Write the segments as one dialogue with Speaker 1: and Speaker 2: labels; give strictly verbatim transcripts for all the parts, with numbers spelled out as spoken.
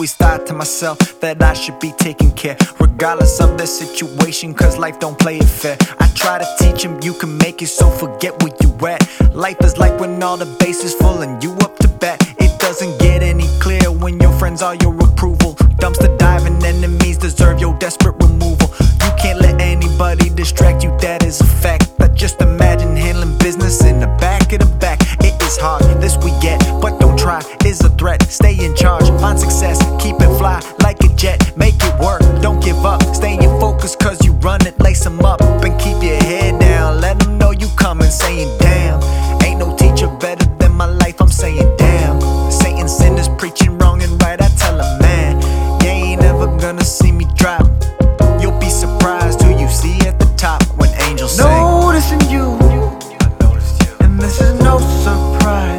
Speaker 1: always thought to myself that I should be taking care, regardless of the situation, cause life don't play it fair. I try to teach him you can make it, so forget where you at. Life is like when all the base is full and you up to bat. It doesn't get any clearer when your friends are your approval. Dumpster diving enemies deserve your desperate removal. You can't let anybody distract you, that is a fact. But just imagine handling business in the back of the back. It is hard, this we get, but don't try is a threat. Stay in charge, find success, keep it fly like a jet. Make it work, don't give up, stay in focus cause you run it. Lace them up and keep your head down. Let them know you coming, saying damn. Ain't no teacher better than my life, I'm saying damn. Satan sinners preaching wrong and right, I tell them man, you ain't ever gonna see me drop. You'll be surprised who you see at the top when angels sing.
Speaker 2: Noticing you, and this is no surprise.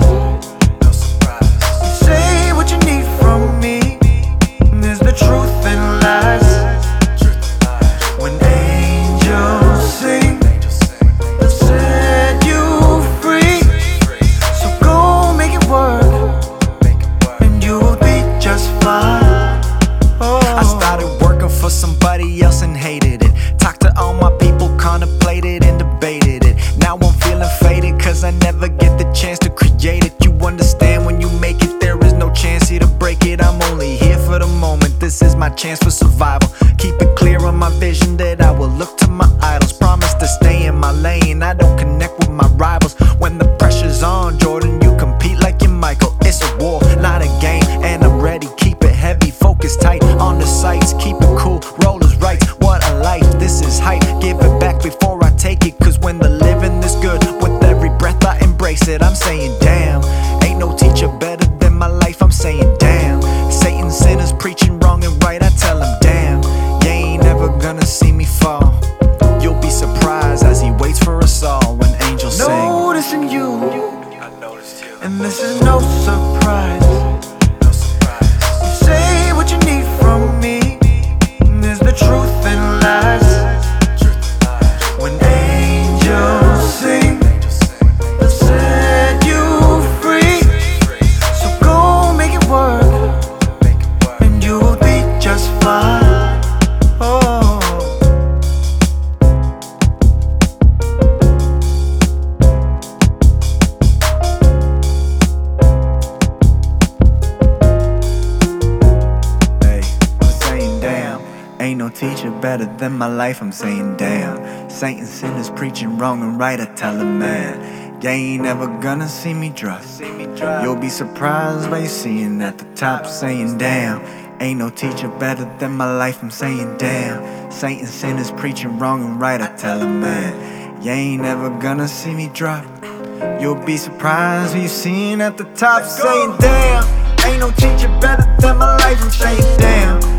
Speaker 2: You say what you need from me, and there's the truth and lies. When angels sing, they'll set you free. So go make it work, and you will be just fine. Oh.
Speaker 1: I started working for somebody else and hated it. Talked to all my people, contemplated and debated it. Now I'm feeling faded cause I never get the chance to create it. You understand when you make it, there is no chance here to break it. I'm only here for the moment, this is my chance for survival. Keep it clear on my vision that I will look to my idols. Promise to stay in my lane, I don't connect with my rivals. When the pressure's on, Jordan, you compete like you're Michael. It's a war, not a game, and I'm ready. Keep it heavy, focus tight on the sights. Keep it cool, rollers right. What a life, this is hype. Give it back before I take it, cause when the living is good, with every breath I embrace it. I'm saying damn, ain't no teacher better than my life, I'm saying damn. Satan sinners preaching wrong and right, I tell him damn. You ain't never gonna see me fall. You'll be surprised as he waits for us all when angels sing.
Speaker 2: Noticing you,
Speaker 1: I noticed you,
Speaker 2: and this is no surprise. You say what you need from me, and there's the truth and lies. When angels sing, they'll set you free. So go make it work, and you will be just fine. Oh.
Speaker 1: Ain't no teacher better than my life, I'm saying damn. Satan sinners preaching wrong and right, I tell him man, you ain't never gonna see me drop. You'll be surprised by you seeing at the top, saying damn. Ain't no teacher better than my life, I'm saying damn. Satan sinners preaching wrong and right, I tell him man, you ain't never gonna see me drop. You'll be surprised when you seeing at the top, saying damn. Ain't no teacher better than my life, I'm saying damn.